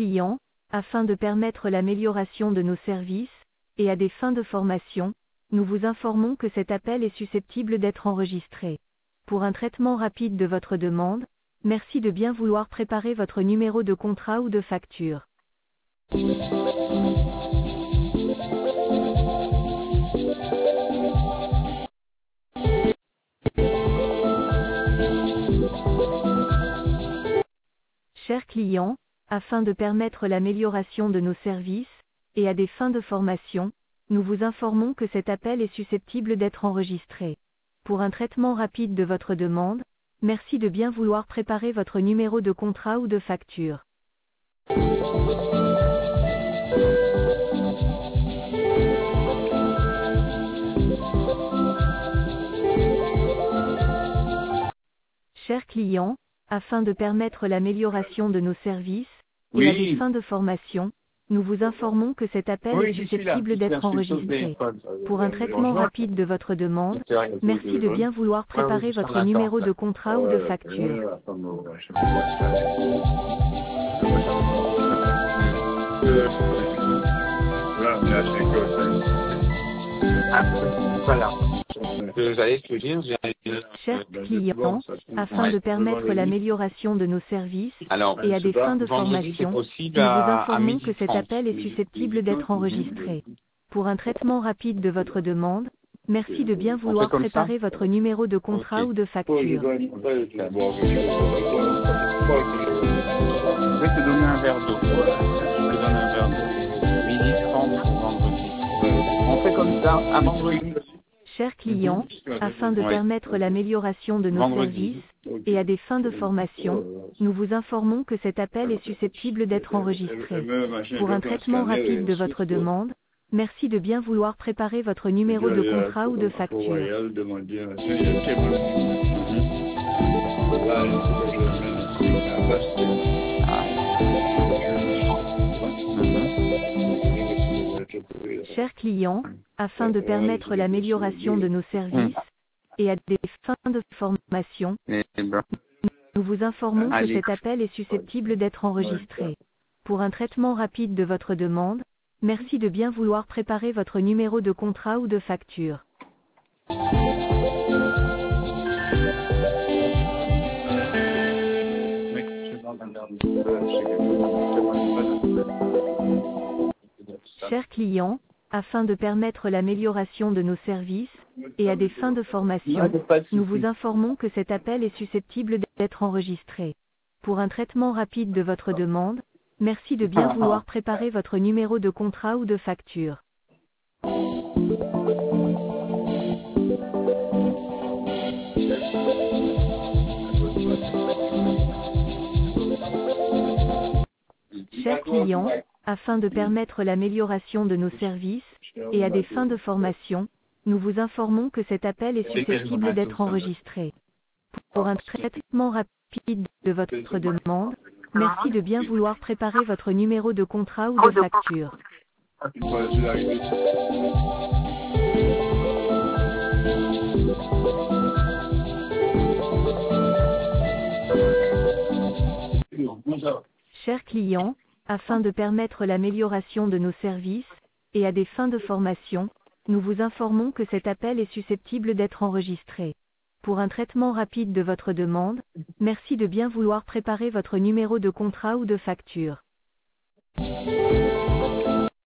client, afin de permettre l'amélioration de nos services, et à des fins de formation, nous vous informons que cet appel est susceptible d'être enregistré. Pour un traitement rapide de votre demande, merci de bien vouloir préparer votre numéro de contrat ou de facture. Chers clients, afin de permettre l'amélioration de nos services, et à des fins de formation, nous vous informons que cet appel est susceptible d'être enregistré. Pour un traitement rapide de votre demande, merci de bien vouloir préparer votre numéro de contrat ou de facture. Chers clients, afin de permettre l'amélioration de nos services, et à des fins de formation, nous vous informons que cet appel est susceptible d'être enregistré. Pour un traitement rapide de votre demande, merci de bien vouloir préparer votre numéro de contrat ou de facture. Voilà. J'allais te dire, Chers clients, afin de permettre l'amélioration de nos services, et à des fins de formation, nous vous informons que cet appel est susceptible d'être enregistré. Pour un traitement rapide de votre demande, merci de bien vouloir préparer votre numéro de contrat ou de facture. Je vais te donner un verre d'eau. Je te donne un verre d'eau. Midi 30 pour vendredi. On fait comme ça, à vendredi. Chers clients, afin de permettre l'amélioration de nos services, et à des fins de formation, nous vous informons que cet appel est susceptible d'être enregistré. Pour un traitement rapide de votre demande, merci de bien vouloir préparer votre numéro de contrat ou de facture. Chers clients, afin de permettre l'amélioration de nos services, et à des fins de formation, nous vous informons que cet appel est susceptible d'être enregistré. Pour un traitement rapide de votre demande, merci de bien vouloir préparer votre numéro de contrat ou de facture. Chers clients, afin de permettre l'amélioration de nos services, et à des fins de formation, nous vous informons que cet appel est susceptible d'être enregistré. Pour un traitement rapide de votre demande, merci de bien vouloir préparer votre numéro de contrat ou de facture. Chers clients, afin de permettre l'amélioration de nos services, et à des fins de formation, nous vous informons que cet appel est susceptible d'être enregistré. Pour un traitement rapide de votre demande, merci de bien vouloir préparer votre numéro de contrat ou de facture. Chers clients, afin de permettre l'amélioration de nos services, et à des fins de formation, nous vous informons que cet appel est susceptible d'être enregistré. Pour un traitement rapide de votre demande, merci de bien vouloir préparer votre numéro de contrat ou de facture.